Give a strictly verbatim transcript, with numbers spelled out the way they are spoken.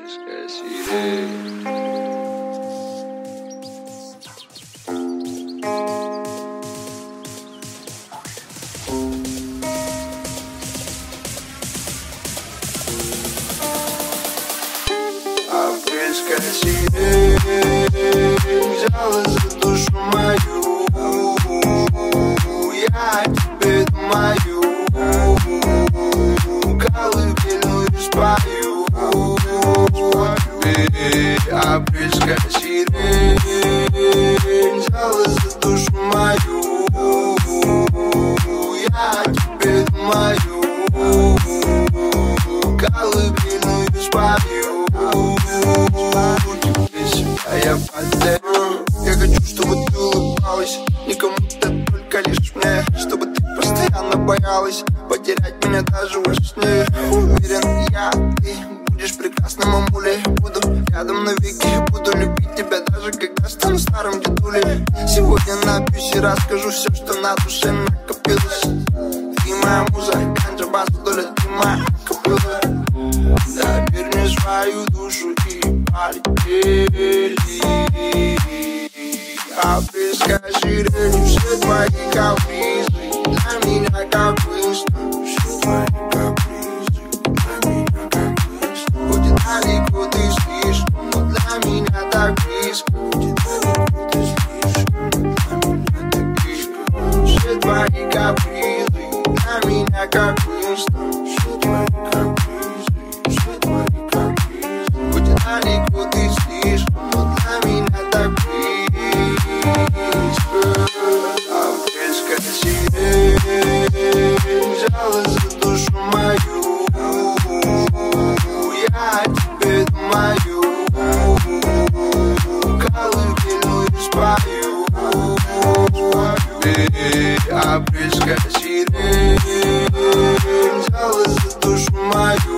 Апрельская сирень. Апрельская сирень взяла за душу мою. Я тебе думаю, колыбельную спою. Апрельская сирень взяла за душу мою. Я тебе думаю, колыбельную спою. А я подаю. Я хочу, чтобы ты улыбалась не кому-то, только лишь мне. Чтобы ты постоянно боялась потерять меня даже во сне. Уверен, я, ты будешь прекрасным, мамулей. Буду рядом навеки, буду любить тебя даже когда стану старым дедулей. Сегодня напьюсь и расскажу все, что на душе накопилось. Ты моя муза, ганджа, бас, доля, ты моя кобыла. Доверь мне свою душу и полетели. Апрельская сирень, все твои капризы для меня как весна. Все твои капризы для меня как весна. Будет далеко ты слишком, но для меня так близко. Будет далеко ты слишком, но для меня так близко. Все твои капризы для меня как весна. Все твои капризы, все твои капризы. Будет далеко ты слишком, но для меня так близко. Апрельская сирень взяла за душу мою. Я тебе думаю, колыбельную спою. Апрельская сирень взяла за душу мою.